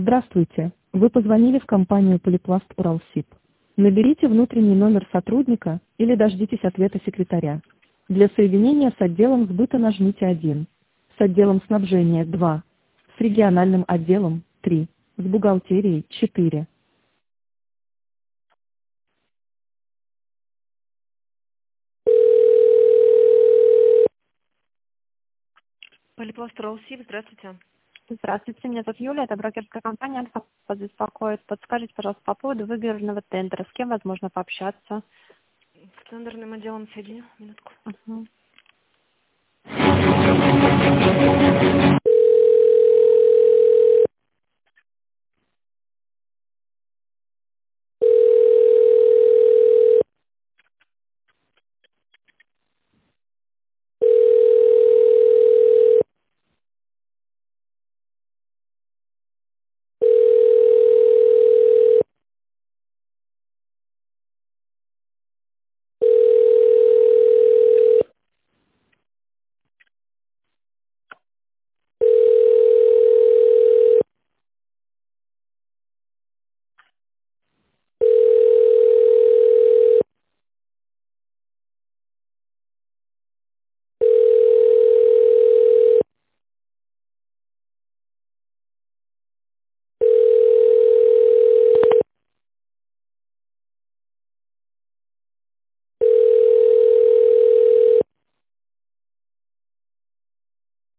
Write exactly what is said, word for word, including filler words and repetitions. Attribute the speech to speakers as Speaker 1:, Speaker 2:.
Speaker 1: Здравствуйте, вы позвонили в компанию Полипласт Уралсиб. Наберите внутренний номер сотрудника или дождитесь ответа секретаря. Для соединения с отделом сбыта нажмите один, с отделом снабжения два, с региональным отделом три, с бухгалтерией четыре. Полипласт Уралсиб, здравствуйте.
Speaker 2: Здравствуйте, меня зовут Юлия, это брокерская компания «Альфа» вас беспокоит. Подскажите, пожалуйста, по поводу выигранного тендера, с кем возможно пообщаться?
Speaker 1: С тендерным отделом соединю, минутку.
Speaker 2: Мгм.